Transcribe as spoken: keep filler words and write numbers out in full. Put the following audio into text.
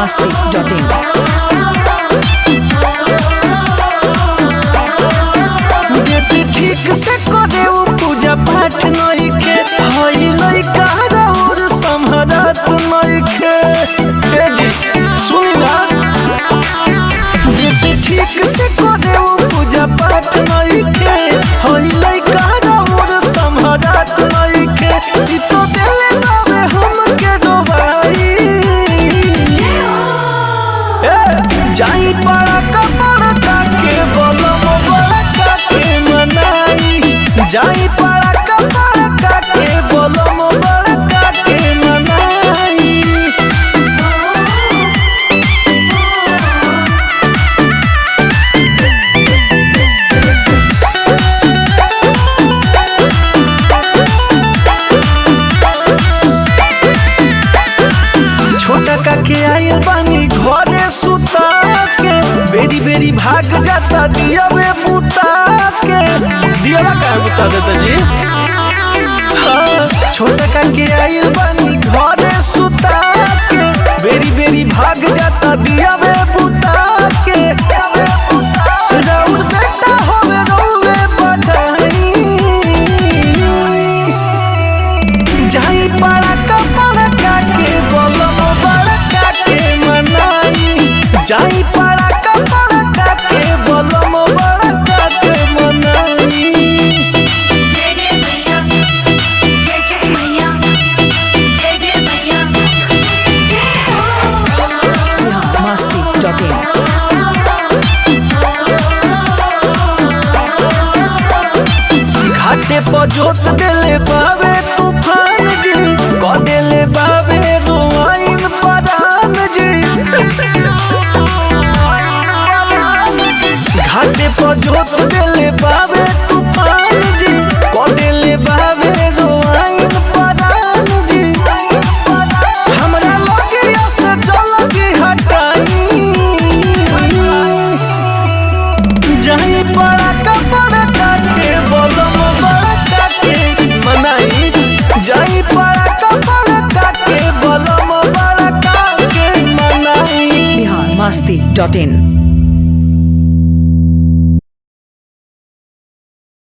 masti dot in. ठीक से करे उ पूजा पाठ नइखे हई लइका और संभरत नइखे ए जी सुनी ना ठीक से करे उ पूजा पाठ नइखे हई लइका और संभरत नइखे ई तो देले बावे हमके डोबाई ए जाई पारा कपड़ा के बोलम बड़ा के मनाई जाई पारा कपड़ा के बोलम बड़ा के मनाई छोटा काके आइल बानी घरे सुता के बेरी बेरी भाग जाता दिया वे बुता के दिया का बुता देता जी हाँ छोटा काके आइल बानी घरे सुता के बेरी बेरी भाग जाता दिया वे बुता के राउर बेटा होवे रोवे बधाई जाई पारा कपड़ा के बोलम बड़ा के मनाई जाई पारा कपड़ा के बोलम बड़ा के मनाई जय जय मैया जय जय मैया जय जय मैया masti dot in. घाटे पर जोत देले बावे तूफान जी क देले बावे रोआइन परान जी घाटे पर जोत देले बावे तूफान जी क देले बावे रोआइन परान जी हमरा लगिया से जलगी हटाई जाई पारा कपड़ा के बोलम बड़ा के मनाई जाई पारा कपड़ा के बोलम बड़ा के मनाई masti dot in.